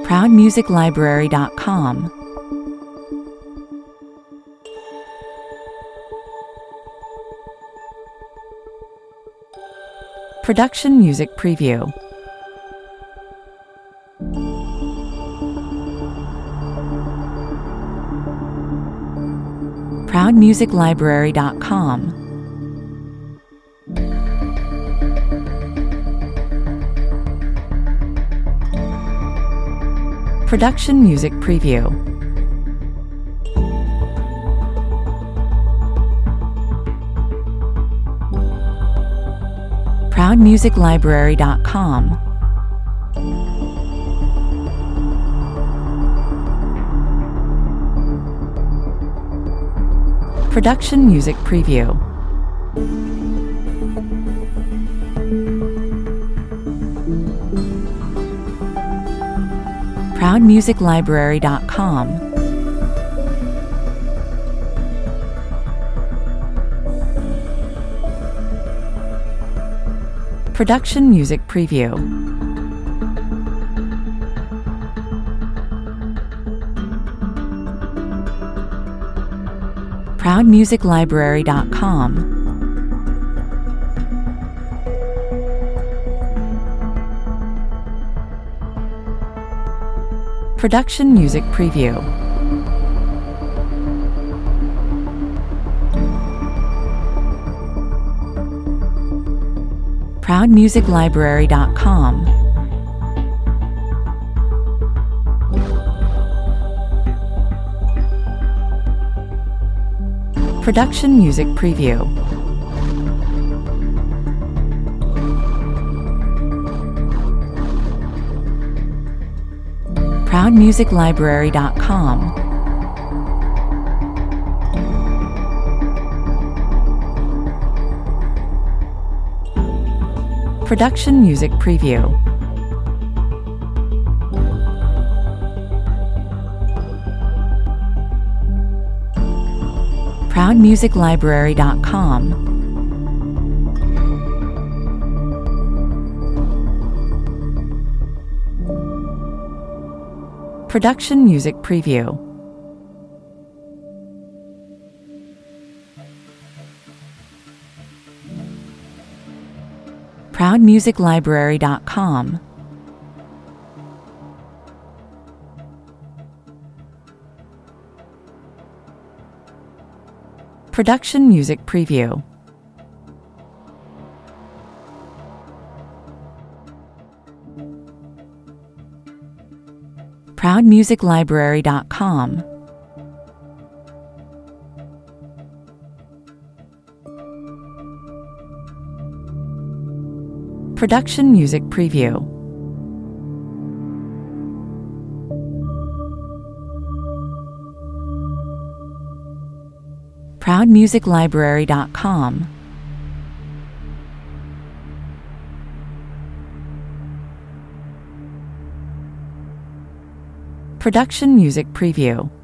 ProudMusicLibrary.com. Production Music Preview. ProudMusicLibrary.com. Production Music Preview. ProudMusicLibrary.com. Production Music Preview. ProudMusicLibrary.com. Production Music Preview. ProudMusicLibrary.com. Production Music Preview. ProudMusicLibrary.com. Production Music Preview. ProudMusicLibrary.com. Production Music Preview. ProudMusicLibrary.com. Production Music Preview. ProudMusicLibrary.com. Production Music Preview. ProudMusicLibrary.com. Production Music Preview. ProudMusicLibrary.com. Production Music Preview.